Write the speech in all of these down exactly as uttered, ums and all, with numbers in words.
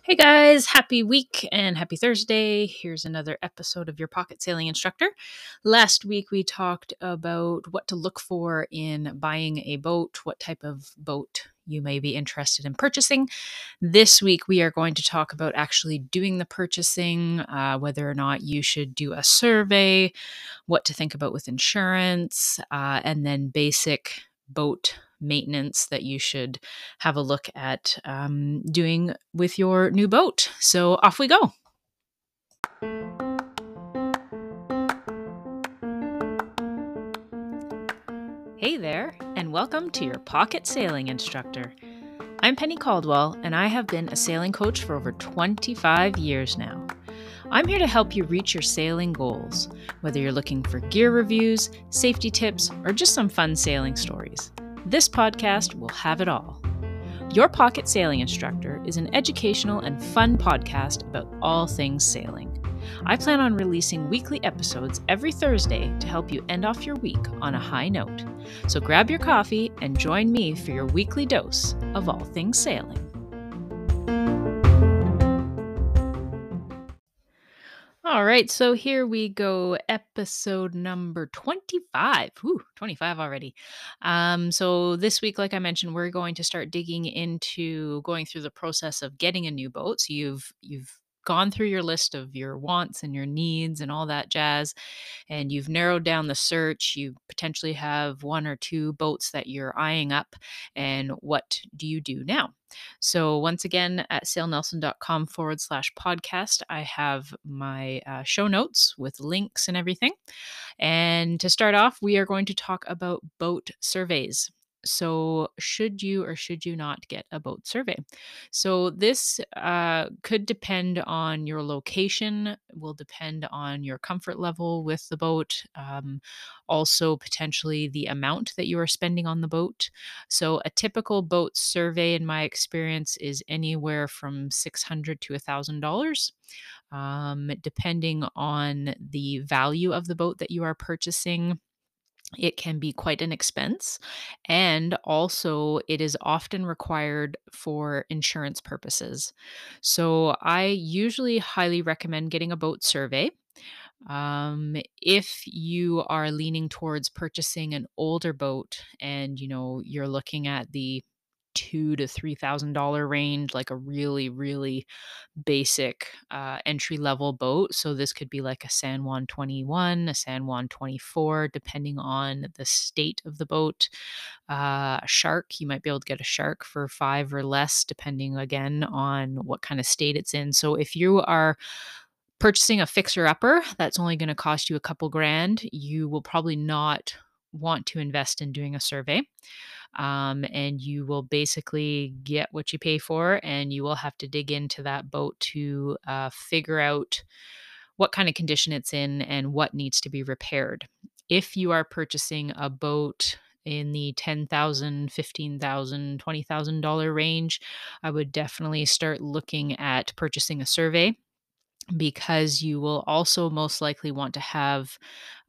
Hey guys, happy week and happy Thursday. Here's another episode of your Pocket Sailing Instructor. Last week we talked about what to look for in buying a boat, what type of boat you may be interested in purchasing. This week we are going to talk about actually doing the purchasing, uh, whether or not you should do a survey, what to think about with insurance, uh, and then basic boat maintenance that you should have a look at um, doing with your new boat. So off we go. Hey there, and welcome to your Pocket Sailing Instructor. I'm Penny Caldwell, and I have been a sailing coach for over twenty-five years now. I'm here to help you reach your sailing goals, whether you're looking for gear reviews, safety tips, or just some fun sailing stories. This podcast will have it all. Your Pocket Sailing Instructor is an educational and fun podcast about all things sailing. I plan on releasing weekly episodes every Thursday to help you end off your week on a high note. So grab your coffee and join me for your weekly dose of all things sailing. All right, so here we go, episode number twenty-five. Whew, twenty-five already. Um, so this week, like I mentioned, we're going to start digging into going through the process of getting a new boat. So you've you've gone through your list of your wants and your needs and all that jazz, and you've narrowed down the search. You potentially have one or two boats that you're eyeing up, and what do you do now? So once again, at sailnelson.com forward slash podcast, I have my uh, show notes with links and everything. And to start off, we are going to talk about boat surveys. So, should you or should you not get a boat survey? So, this uh, could depend on your location, will depend on your comfort level with the boat, um, also potentially the amount that you are spending on the boat. So, a typical boat survey, in my experience, is anywhere from six hundred dollars to one thousand dollars. Um, depending on the value of the boat that you are purchasing, it can be quite an expense. And also, it is often required for insurance purposes. So, I usually highly recommend getting a boat survey. Um, if you are leaning towards purchasing an older boat and you know you're looking at the two to three thousand dollar range, like a really, really basic uh, entry level boat. So this could be like a San Juan twenty-one, a San Juan twenty-four, depending on the state of the boat. Uh, a shark, you might be able to get a shark for five or less, depending again on what kind of state it's in. So if you are purchasing a fixer upper that's only going to cost you a couple grand, you will probably not want to invest in doing a survey. Um, and you will basically get what you pay for, and you will have to dig into that boat to uh, figure out what kind of condition it's in and what needs to be repaired. If you are purchasing a boat in the ten thousand dollars, fifteen thousand dollars, twenty thousand dollars range, I would definitely start looking at purchasing a survey, because you will also most likely want to have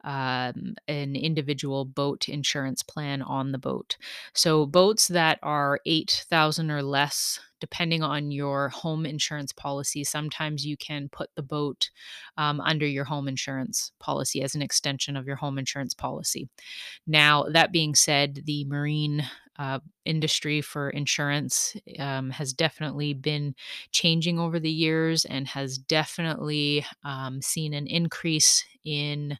um, an individual boat insurance plan on the boat. So boats that are eight thousand or less, depending on your home insurance policy, sometimes you can put the boat um, under your home insurance policy as an extension of your home insurance policy. Now, that being said, the marine uh, industry for insurance um, has definitely been changing over the years and has definitely um, seen an increase in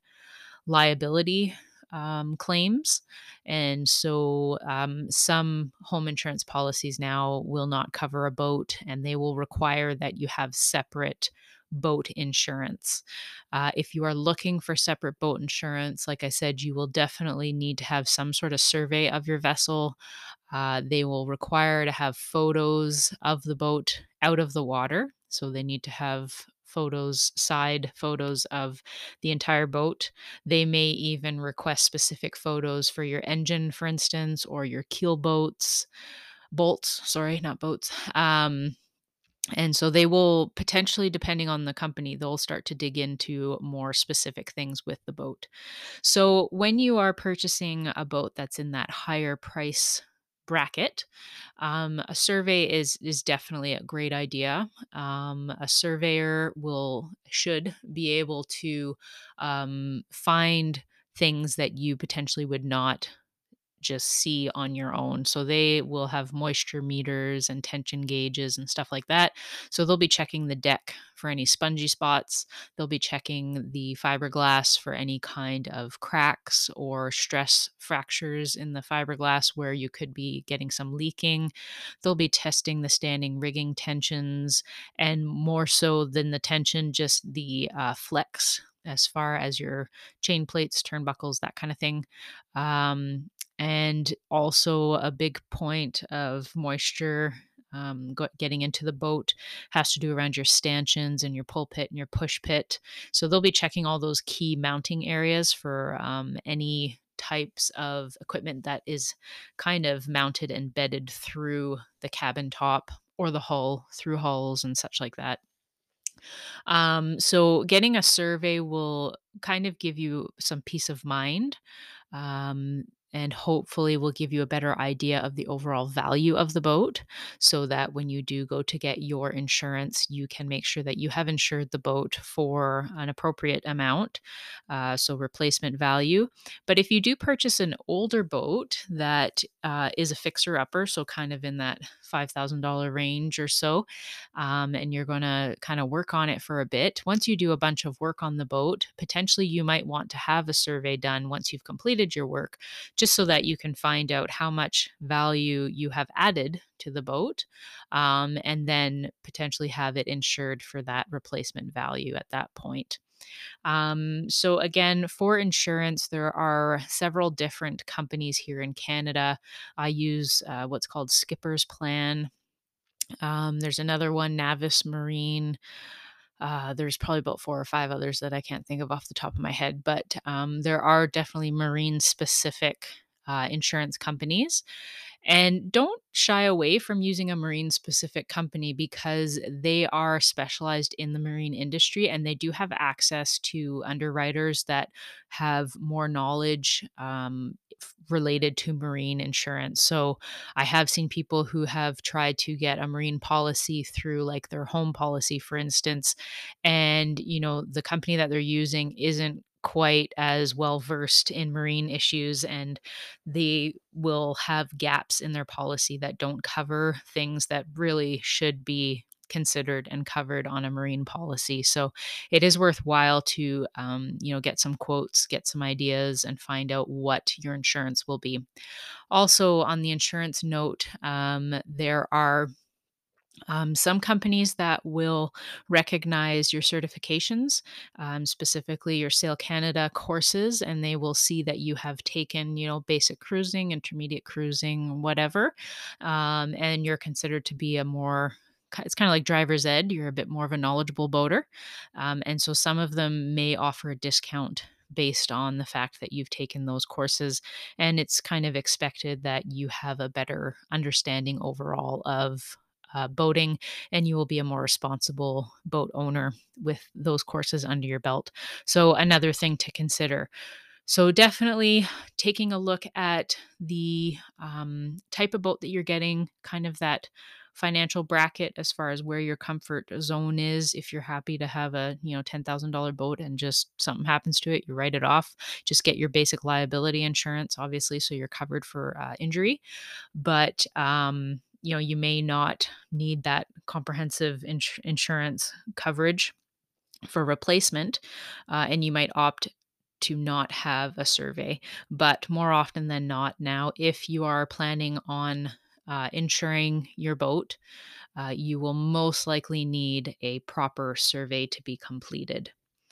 liability um, claims. And so um, some home insurance policies now will not cover a boat, and they will require that you have separate boat insurance. Uh, if you are looking for separate boat insurance, like I said, you will definitely need to have some sort of survey of your vessel. Uh, they will require to have photos of the boat out of the water. So they need to have photos, side photos of the entire boat. They may even request specific photos for your engine, for instance, or your keel boats, bolts, sorry, not boats. Um, and so they will potentially, depending on the company, they'll start to dig into more specific things with the boat. So when you are purchasing a boat that's in that higher price bracket, um, a survey is is definitely a great idea. Um, a surveyor will should be able to um, find things that you potentially would not just see on your own. So they will have moisture meters and tension gauges and stuff like that. So they'll be checking the deck for any spongy spots. They'll be checking the fiberglass for any kind of cracks or stress fractures in the fiberglass where you could be getting some leaking. They'll be testing the standing rigging tensions, and more so than the tension, just the uh, flex as far as your chain plates, turnbuckles, that kind of thing. Um, and also a big point of moisture um, go- getting into the boat has to do around your stanchions and your pulpit and your push pit. So they'll be checking all those key mounting areas for um, any types of equipment that is kind of mounted and bedded through the cabin top or the hull through hulls and such like that. Um, so getting a survey will kind of give you some peace of mind, um, and hopefully will give you a better idea of the overall value of the boat, so that when you do go to get your insurance, you can make sure that you have insured the boat for an appropriate amount, uh, so replacement value. But if you do purchase an older boat that uh, is a fixer upper, so kind of in that five thousand dollars range or so, um, and you're going to kind of work on it for a bit. Once you do a bunch of work on the boat, potentially you might want to have a survey done once you've completed your work, just so that you can find out how much value you have added to the boat, um, and then potentially have it insured for that replacement value at that point. Um, so, again, for insurance, there are several different companies here in Canada. I use uh, what's called Skipper's Plan. Um, there's another one, Navis Marine. Uh, there's probably about four or five others that I can't think of off the top of my head, but um, there are definitely marine specific uh, insurance companies. And don't shy away from using a marine specific company because they are specialized in the marine industry and they do have access to underwriters that have more knowledge um, f- related to marine insurance. So I have seen people who have tried to get a marine policy through like their home policy, for instance, and you know the company that they're using isn't quite as well versed in marine issues, and they will have gaps in their policy that don't cover things that really should be considered and covered on a marine policy. So it is worthwhile to um, you know get some quotes, get some ideas, and find out what your insurance will be. Also, on the insurance note, um, there are um, some companies that will recognize your certifications, um, specifically your Sail Canada courses, and they will see that you have taken, you know, basic cruising, intermediate cruising, whatever, um, and you're considered to be a more ki- it's kind of like driver's ed. You're a bit more of a knowledgeable boater, um, and so some of them may offer a discount based on the fact that you've taken those courses, and it's kind of expected that you have a better understanding overall of uh, boating, and you will be a more responsible boat owner with those courses under your belt. So, another thing to consider. So, definitely taking a look at the um, type of boat that you're getting, kind of that financial bracket as far as where your comfort zone is. If you're happy to have a you know ten thousand dollar boat and just something happens to it, you write it off. Just get your basic liability insurance, obviously, so you're covered for uh, injury. But um, you know, you may not need that comprehensive ins- insurance coverage for replacement, uh, and you might opt to not have a survey. But more often than not, now, if you are planning on uh, insuring your boat, uh, you will most likely need a proper survey to be completed.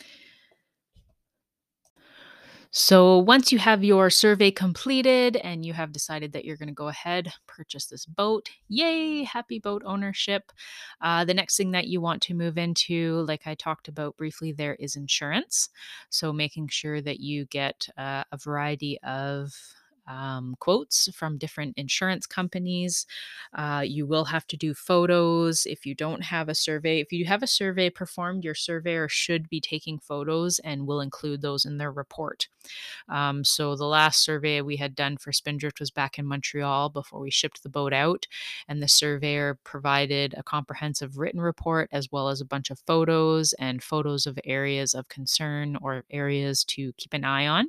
So once you have your survey completed and you have decided that you're going to go ahead, purchase this boat, yay, happy boat ownership. Uh, the next thing that you want to move into, like I talked about briefly, there is insurance. So making sure that you get uh, a variety of um, quotes from different insurance companies. Uh, you will have to do photos if you don't have a survey. If you have a survey performed, your surveyor should be taking photos and will include those in their report. Um, so the last survey we had done for Spindrift was back in Montreal before we shipped the boat out, and the surveyor provided a comprehensive written report as well as a bunch of photos and photos of areas of concern or areas to keep an eye on.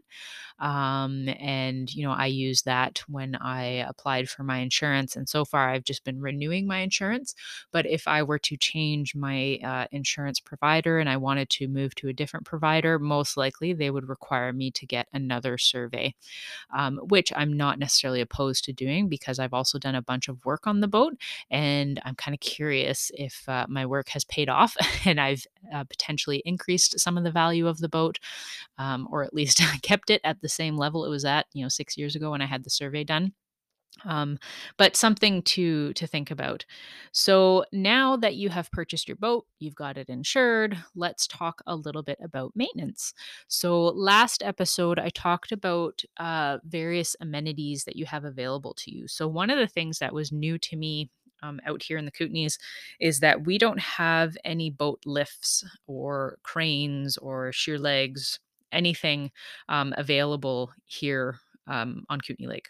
Um, and, you know, I use that when I applied for my insurance. And so far, I've just been renewing my insurance. But if I were to change my uh, insurance provider and I wanted to move to a different provider, most likely they would require me to get another survey, um, which I'm not necessarily opposed to doing because I've also done a bunch of work on the boat. And I'm kind of curious if uh, my work has paid off and I've uh, potentially increased some of the value of the boat, um, or at least kept it at the same level it was at, you know, six years ago when I had the survey done. Um, but something to to think about. So now that you have purchased your boat, you've got it insured. Let's talk a little bit about maintenance. So last episode, I talked about uh, various amenities that you have available to you. So one of the things that was new to me. Um, out here in the Kootenays, is that we don't have any boat lifts or cranes or sheer legs, anything um, available here um, on Kootenay Lake.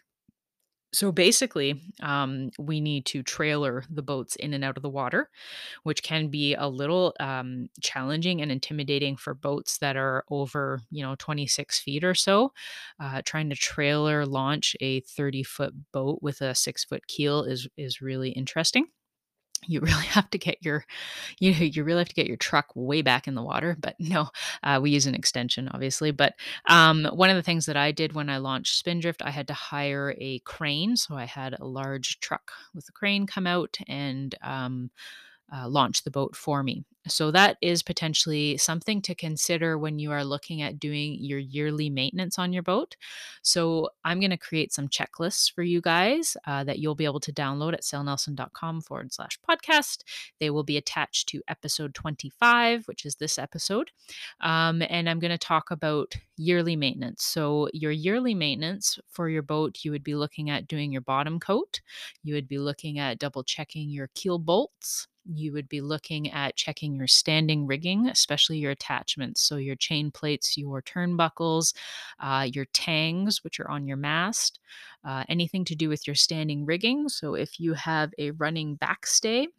So basically, um, we need to trailer the boats in and out of the water, which can be a little um, challenging and intimidating for boats that are over, you know, twenty-six feet or so. Uh, trying to trailer launch a thirty foot boat with a six foot keel is is really interesting. You really have to get your you know, you really have to get your truck way back in the water, but no, uh, we use an extension, obviously. But um, one of the things that I did when I launched Spindrift, I had to hire a crane. So I had a large truck with a crane come out and um, uh, launch the boat for me. So that is potentially something to consider when you are looking at doing your yearly maintenance on your boat. So I'm going to create some checklists for you guys uh, that you'll be able to download at sailnelson.com forward slash podcast. They will be attached to episode twenty-five, which is this episode. Um, and I'm going to talk about yearly maintenance. So your yearly maintenance for your boat, you would be looking at doing your bottom coat. You would be looking at double checking your keel bolts. You would be looking at checking your standing rigging, especially your attachments. So, your chain plates, your turnbuckles, uh, your tangs, which are on your mast, uh, anything to do with your standing rigging. So, if you have a running backstay,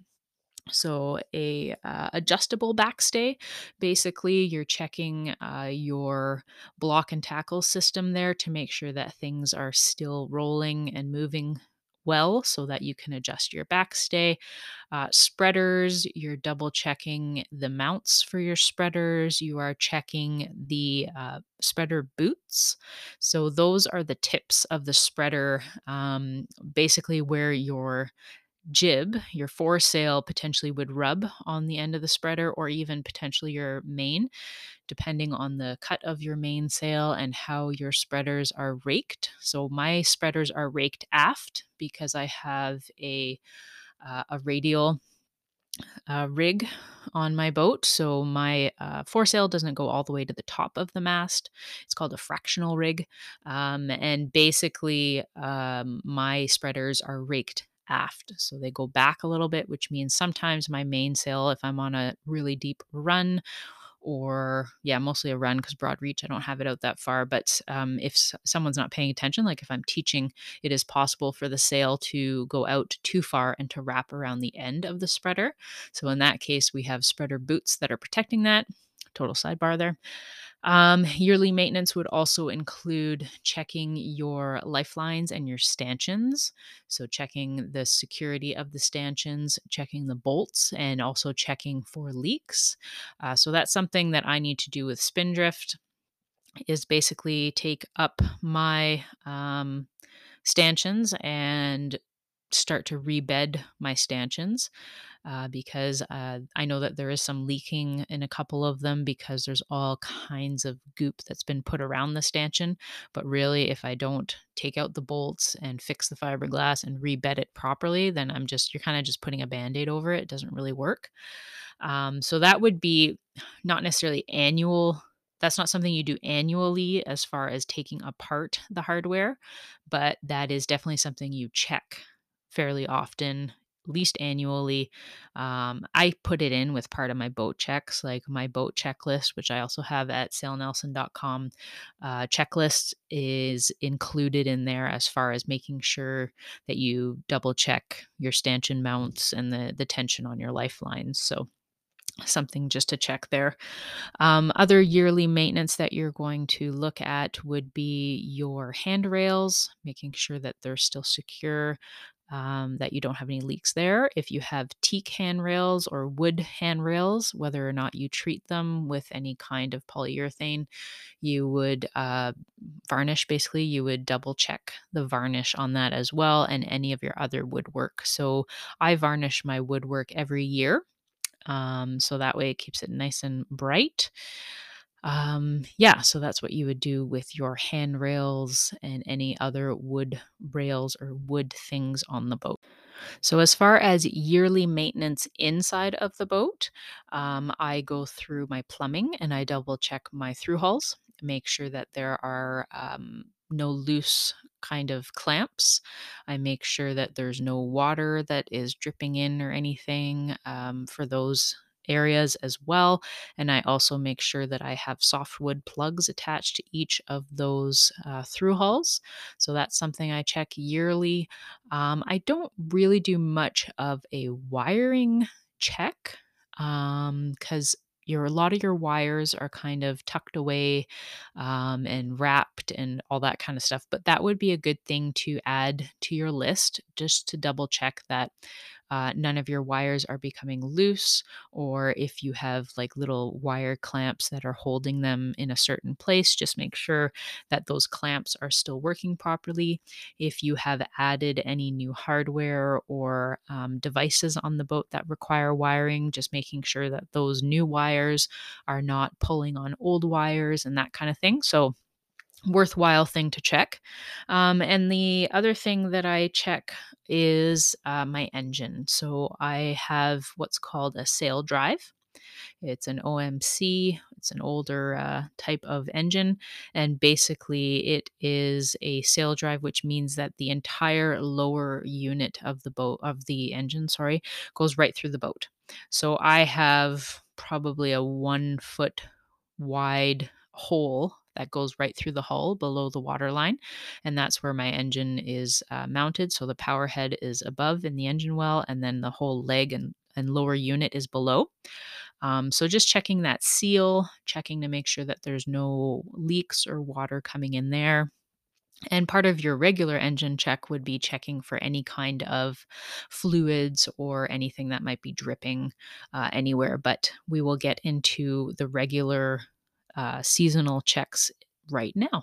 so a uh, adjustable backstay, basically you're checking uh, your block and tackle system there to make sure that things are still rolling and moving well so that you can adjust your backstay. Uh, spreaders, you're double checking the mounts for your spreaders. You are checking the uh, spreader boots. So those are the tips of the spreader, um, basically where your jib, your foresail potentially would rub on the end of the spreader, or even potentially your main, depending on the cut of your mainsail and how your spreaders are raked. So my spreaders are raked aft because I have a uh, a radial uh, rig on my boat. So my uh, foresail doesn't go all the way to the top of the mast. It's called a fractional rig. Um, and basically, um, my spreaders are raked aft. So they go back a little bit, which means sometimes my mainsail, if I'm on a really deep run, or yeah, mostly a run because broad reach, I don't have it out that far. But um, if s- someone's not paying attention, like if I'm teaching, it is possible for the sail to go out too far and to wrap around the end of the spreader. So in that case, we have spreader boots that are protecting that. Total sidebar there. Um, yearly maintenance would also include checking your lifelines and your stanchions. So, checking the security of the stanchions, checking the bolts, and also checking for leaks. Uh, so, that's something that I need to do with Spindrift, is basically take up my um, stanchions and start to rebed my stanchions, uh, because uh, I know that there is some leaking in a couple of them because there's all kinds of goop that's been put around the stanchion. But really, if I don't take out the bolts and fix the fiberglass and rebed it properly, then I'm just, you're kind of just putting a band aid over it. It doesn't really work. Um, so that would be not necessarily annual That's not something you do annually as far as taking apart the hardware, but that is definitely something you check fairly often, at least annually. Um, I put it in with part of my boat checks, like my boat checklist, which I also have at sail nelson dot com. Uh, checklist is included in there as far as making sure that you double check your stanchion mounts and the the tension on your lifelines. So something just to check there. Um, other yearly maintenance that you're going to look at would be your handrails, making sure that they're still secure, um, that you don't have any leaks there. If you have teak handrails or wood handrails, whether or not you treat them with any kind of polyurethane, you would uh, varnish basically, you would double check the varnish on that as well, and any of your other woodwork. So I varnish my woodwork every year. Um, so that way it keeps it nice and bright. Um, yeah, so that's what you would do with your handrails and any other wood rails or wood things on the boat. So, as far as yearly maintenance inside of the boat, um, I go through my plumbing and I double check my through hulls, make sure that there are um, no loose kind of clamps. I make sure that there's no water that is dripping in or anything um, for those areas as well. And I also make sure that I have softwood plugs attached to each of those uh, through hulls. So that's something I check yearly. um, I don't really do much of a wiring check because your a lot of your wires are kind of tucked away um, and wrapped and all that kind of stuff. But that would be a good thing to add to your list just to double check that uh, none of your wires are becoming loose, or if you have like little wire clamps that are holding them in a certain place, just make sure that those clamps are still working properly. If you have added any new hardware or um, devices on the boat that require wiring, just making sure that those new wires are not pulling on old wires and that kind of thing. So, worthwhile thing to check. Um, and the other thing that I check is uh, my engine. So, I have what's called a sail drive. It's an O M C. It's an older uh, type of engine, and basically it is a sail drive, which means that the entire lower unit of the boat of the engine, sorry, goes right through the boat. So I have probably a one foot wide hole that goes right through the hull below the water line, and that's where my engine is uh, mounted. So the power head is above in the engine well, and then the whole leg and and lower unit is below. Um, so just checking that seal, checking to make sure that there's no leaks or water coming in there. And part of your regular engine check would be checking for any kind of fluids or anything that might be dripping uh, anywhere. But we will get into the regular uh, seasonal checks right now.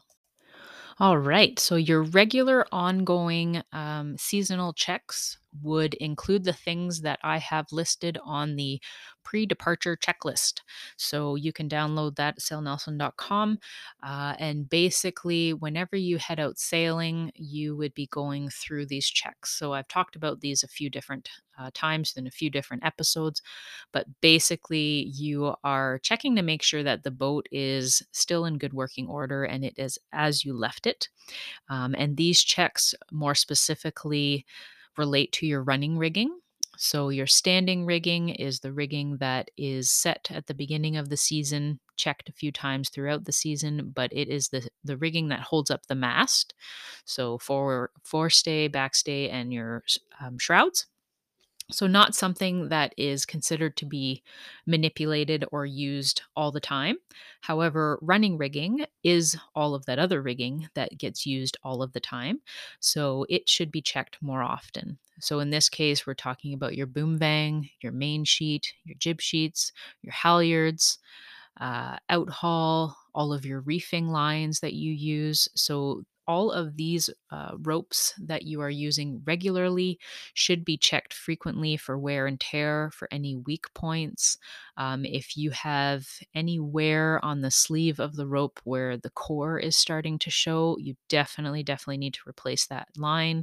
All right. So your regular ongoing um, seasonal checks would include the things that I have listed on the pre departure checklist. So you can download that at sail nelson dot com. Uh, and basically, whenever you head out sailing, you would be going through these checks. So I've talked about these a few different uh, times in a few different episodes. But basically, you are checking to make sure that the boat is still in good working order and it is as you left it. Um, and these checks more specifically relate to your running rigging. So, your standing rigging is the rigging that is set at the beginning of the season, checked a few times throughout the season, but it is the, the rigging that holds up the mast. So, for forestay, backstay, and your um, shrouds. So, not something that is considered to be manipulated or used all the time. However, running rigging is all of that other rigging that gets used all of the time. So, it should be checked more often. So, in this case, we're talking about your boom vang, your main sheet, your jib sheets, your halyards, uh, outhaul, all of your reefing lines that you use. So, all of these uh, ropes that you are using regularly should be checked frequently for wear and tear, for any weak points. Um, if you have any wear on the sleeve of the rope where the core is starting to show, you definitely, definitely need to replace that line.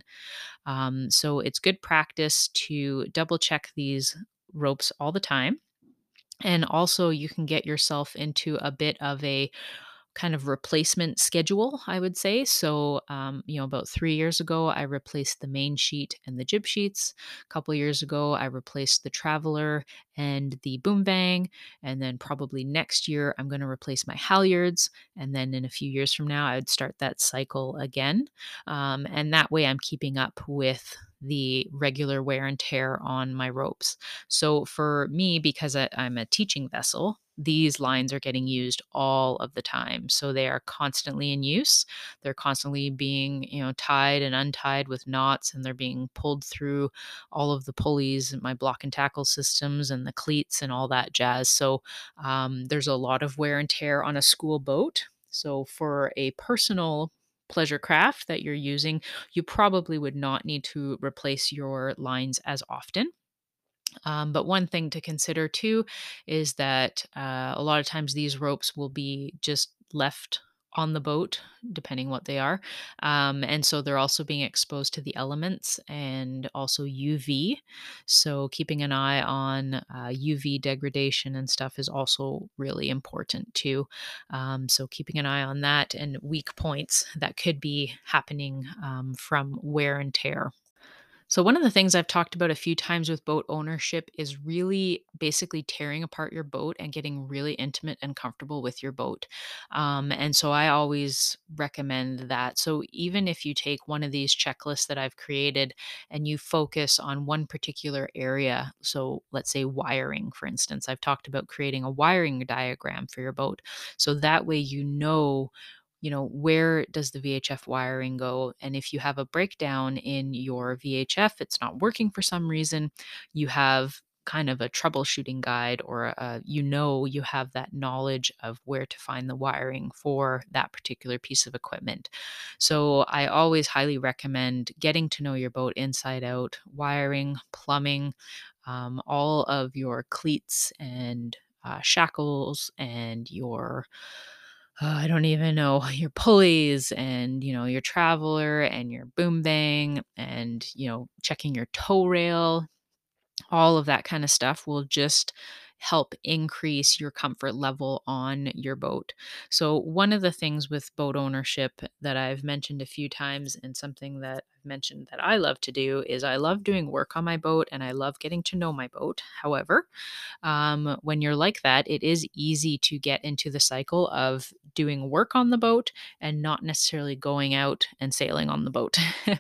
Um, so, it's good practice to double check these ropes all the time. And also, you can get yourself into a bit of a kind of replacement schedule, I would say. So, um, you know, about three years ago, I replaced the main sheet and the jib sheets. A couple years ago, I replaced the Traveler and the Boom Bang. And then probably next year, I'm going to replace my halyards. And then in a few years from now, I would start that cycle again. Um, and that way, I'm keeping up with the regular wear and tear on my ropes. So for me, because I, I'm a teaching vessel, these lines are getting used all of the time. So they are constantly in use. They're constantly being, you know, tied and untied with knots, and they're being pulled through all of the pulleys and my block and tackle systems and the cleats and all that jazz. So um, there's a lot of wear and tear on a school boat. So for a personal pleasure craft that you're using, you probably would not need to replace your lines as often. Um, but one thing to consider too is that uh, a lot of times these ropes will be just left on the boat, depending what they are. Um, and so they're also being exposed to the elements and also U V. So keeping an eye on uh, U V degradation and stuff is also really important too. Um, so keeping an eye on that and weak points that could be happening um, from wear and tear. So, one of the things I've talked about a few times with boat ownership is really basically tearing apart your boat and getting really intimate and comfortable with your boat. Um, and so, I always recommend that. So, even if you take one of these checklists that I've created and you focus on one particular area, so let's say wiring, for instance, I've talked about creating a wiring diagram for your boat. So that way you know you know, where does the V H F wiring go? And if you have a breakdown in your V H F, it's not working for some reason, you have kind of a troubleshooting guide, or a, you know, you have that knowledge of where to find the wiring for that particular piece of equipment. So I always highly recommend getting to know your boat inside out, wiring, plumbing, um, all of your cleats and uh, shackles and your uh, I don't even know, your pulleys and, you know, your Traveler and your Boom Bang and, you know, checking your tow rail, all of that kind of stuff will just help increase your comfort level on your boat. So, one of the things with boat ownership that I've mentioned a few times, and something that I've mentioned that I love to do, is I love doing work on my boat and I love getting to know my boat. However, um, when you're like that, it is easy to get into the cycle of doing work on the boat and not necessarily going out and sailing on the boat.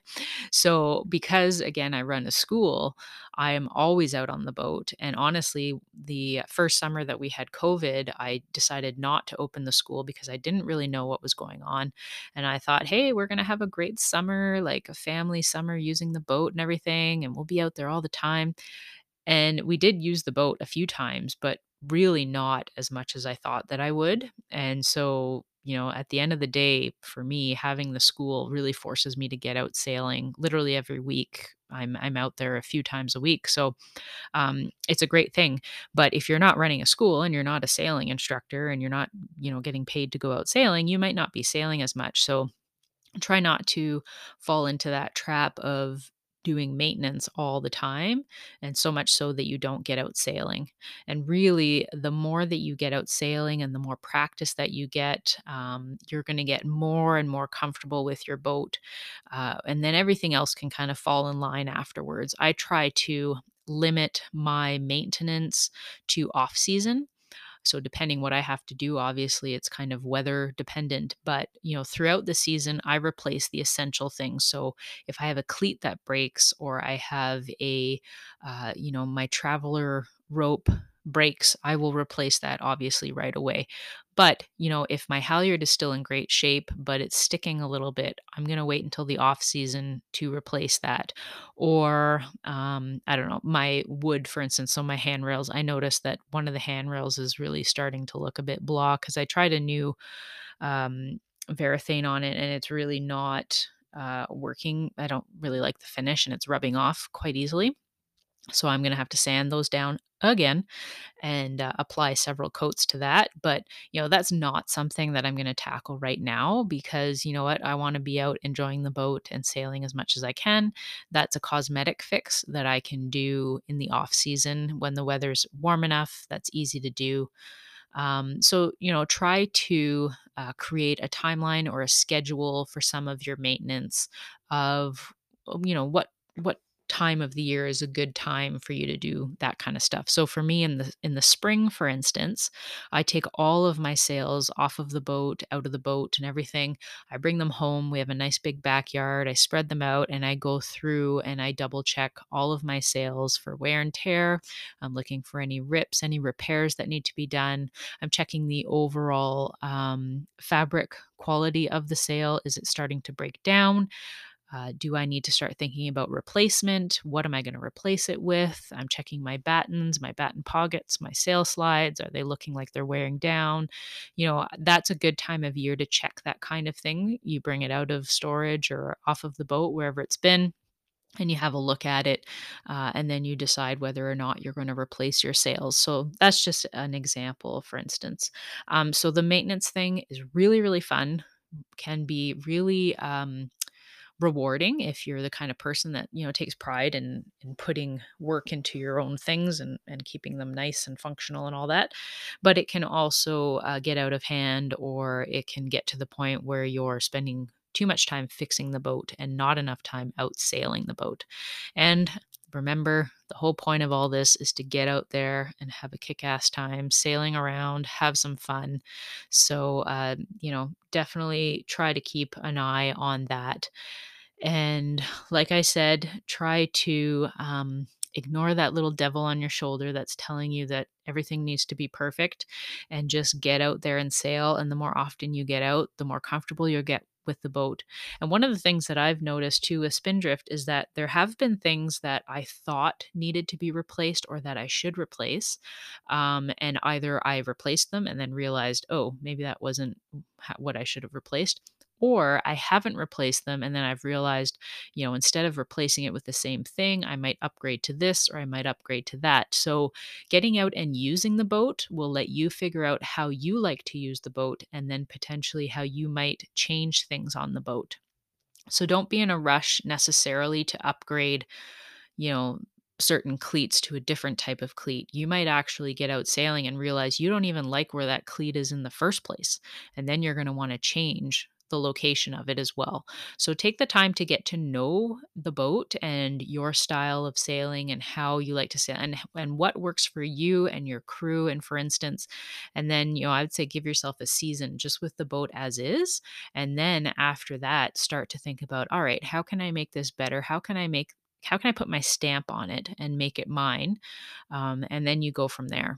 So, because again, I run a school, I am always out on the boat. And honestly, the first summer that we had COVID, I decided not to open the school because I didn't really know what was going on. And I thought, hey, we're going to have a great summer, like a family summer using the boat and everything, and we'll be out there all the time. And we did use the boat a few times, but really not as much as I thought that I would. And so, you know, at the end of the day, for me, having the school really forces me to get out sailing literally every week. I'm I'm out there a few times a week. So um, it's a great thing. But if you're not running a school and you're not a sailing instructor and you're not, you know, getting paid to go out sailing, you might not be sailing as much. So try not to fall into that trap of doing maintenance all the time, and so much so that you don't get out sailing. And really, the more that you get out sailing and the more practice that you get, um, you're going to get more and more comfortable with your boat, uh, and then everything else can kind of fall in line afterwards. I try to limit my maintenance to off season, so depending what I have to do, obviously it's kind of weather dependent, but you know, throughout the season I replace the essential things. So if I have a cleat that breaks, or I have a uh, you know, my Traveler rope breaks, I will replace that obviously right away. But, you know, if my halyard is still in great shape, but it's sticking a little bit, I'm going to wait until the off season to replace that. Or, um, I don't know, my wood, for instance, so my handrails, I noticed that one of the handrails is really starting to look a bit blah because I tried a new um, Varathane on it and it's really not uh, working. I don't really like the finish and it's rubbing off quite easily. So I'm going to have to sand those down again and uh, apply several coats to that. But, you know, that's not something that I'm going to tackle right now because, you know what, I want to be out enjoying the boat and sailing as much as I can. That's a cosmetic fix that I can do in the off season when the weather's warm enough. That's easy to do. Um, so, you know, try to uh, create a timeline or a schedule for some of your maintenance of, um, you know, what what time of the year is a good time for you to do that kind of stuff. So for me in the in the spring, for instance, I take all of my sails off of the boat, out of the boat and everything. I bring them home. We have a nice big backyard. I spread them out and I go through and I double check all of my sails for wear and tear. I'm looking for any rips, any repairs that need to be done. I'm checking the overall um, fabric quality of the sail. Is it starting to break down? Uh, do I need to start thinking about replacement? What am I going to replace it with? I'm checking my battens, my batten pockets, my sail slides. Are they looking like they're wearing down? You know, that's a good time of year to check that kind of thing. You bring it out of storage or off of the boat, wherever it's been, and you have a look at it, uh, and then you decide whether or not you're going to replace your sails. So that's just an example, for instance. Um, so the maintenance thing is really, really fun, can be really um, rewarding if you're the kind of person that, you know, takes pride in in putting work into your own things and and keeping them nice and functional and all that. But it can also uh, get out of hand, or it can get to the point where you're spending too much time fixing the boat and not enough time out sailing the boat. And remember, the whole point of all this is to get out there and have a kick-ass time sailing around, have some fun. So, uh, you know, definitely try to keep an eye on that. And like I said, try to um, ignore that little devil on your shoulder that's telling you that everything needs to be perfect, and just get out there and sail. And the more often you get out, the more comfortable you'll get with the boat. And one of the things that I've noticed too with Spindrift is that there have been things that I thought needed to be replaced or that I should replace. Um, and either I replaced them and then realized, oh, maybe that wasn't ha- what I should have replaced, or I haven't replaced them and then I've realized, you know, instead of replacing it with the same thing, I might upgrade to this or I might upgrade to that. So, getting out and using the boat will let you figure out how you like to use the boat and then potentially how you might change things on the boat. So, don't be in a rush necessarily to upgrade, you know, certain cleats to a different type of cleat. You might actually get out sailing and realize you don't even like where that cleat is in the first place. And then you're going to want to change the location of it as well. So take the time to get to know the boat and your style of sailing and how you like to sail, and and what works for you and your crew, and for instance. And then, you know, I would say give yourself a season just with the boat as is, and then after that start to think about, all right, how can I make this better? How can I make how can I put my stamp on it and make it mine? Um, and then you go from there.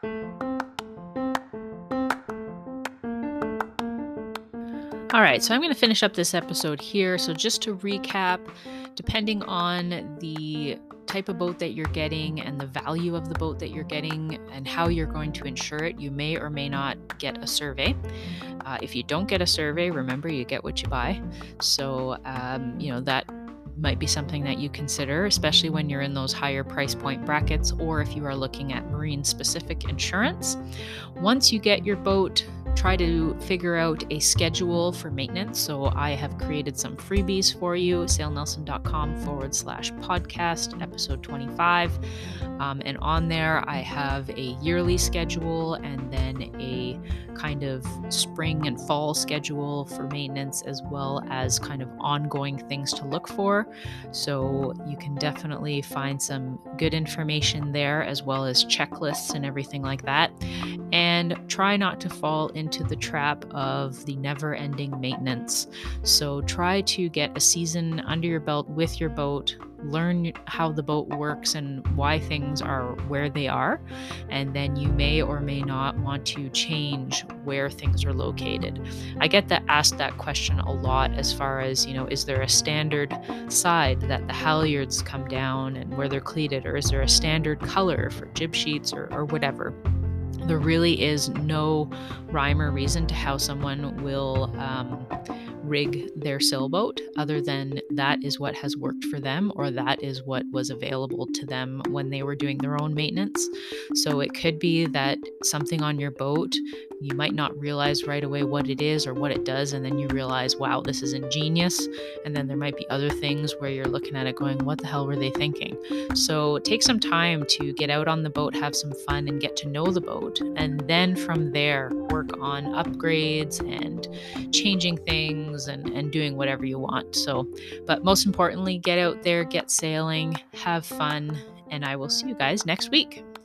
All right, so I'm going to finish up this episode here. So, just to recap, depending on the type of boat that you're getting and the value of the boat that you're getting and how you're going to insure it, you may or may not get a survey. Uh, if you don't get a survey, remember you get what you buy. So, um, you know, that might be something that you consider, especially when you're in those higher price point brackets, or if you are looking at marine specific insurance. Once you get your boat, try to figure out a schedule for maintenance. So I have created some freebies for you, sailnelson.com forward slash podcast, episode twenty-five. Um, and on there, I have a yearly schedule and then a kind of spring and fall schedule for maintenance, as well as kind of ongoing things to look for. So you can definitely find some good information there, as well as checklists and everything like that. And try not to fall into the trap of the never-ending maintenance. So try to get a season under your belt with your boat, learn how the boat works and why things are where they are, and then you may or may not want to change where things are located. I get that asked that question a lot, as far as, you know, is there a standard side that the halyards come down and where they're cleated, or is there a standard color for jib sheets, or, or whatever. There really is no rhyme or reason to how someone will um, rig their sailboat other than that is what has worked for them, or that is what was available to them when they were doing their own maintenance. So it could be that something on your boat, you might not realize right away what it is or what it does, and then you realize, wow, this is ingenious. And then there might be other things where you're looking at it going, what the hell were they thinking? So take some time to get out on the boat, have some fun, and get to know the boat. And then from there, work on upgrades and changing things and, and doing whatever you want. So, but most importantly, get out there, get sailing, have fun, and I will see you guys next week.